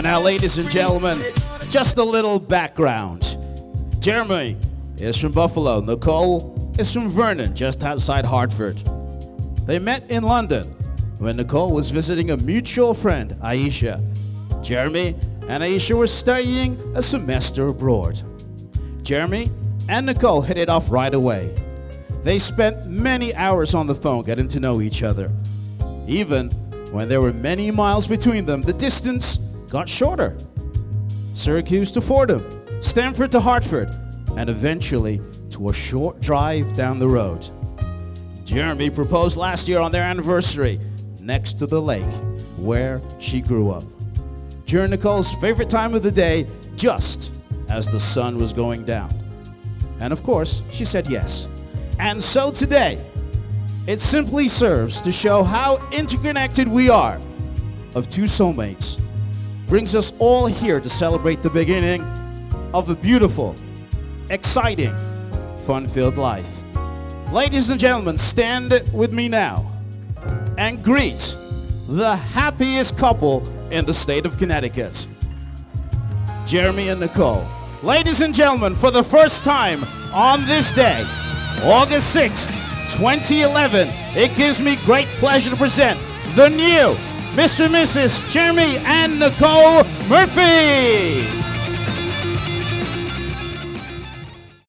now, ladies and gentlemen, just a little background. Jeremy is from Buffalo. Nicole is from Vernon, just outside Hartford. They met in London when Nicole was visiting a mutual friend, Aisha. Jeremy and Aisha were studying a semester abroad. Jeremy and Nicole hit it off right away. They spent many hours on the phone getting to know each other. Even when there were many miles between them, the distance got shorter. Syracuse to Fordham, Stanford to Hartford, and eventually to a short drive down the road. Jeremy proposed last year on their anniversary next to the lake where she grew up. During Nicole's favorite time of the day, just as the sun was going down. And of course, she said yes. And so today, it simply serves to show how interconnected we are of two soulmates. Brings us all here to celebrate the beginning of a beautiful, exciting, fun-filled life. Ladies and gentlemen, stand with me now and greet the happiest couple in the state of Connecticut, Jeremy and Nicole. Ladies and gentlemen, for the first time on this day, August 6th, 2011, it gives me great pleasure to present the new Mr. and Mrs. Jeremy and Nicole Murphy.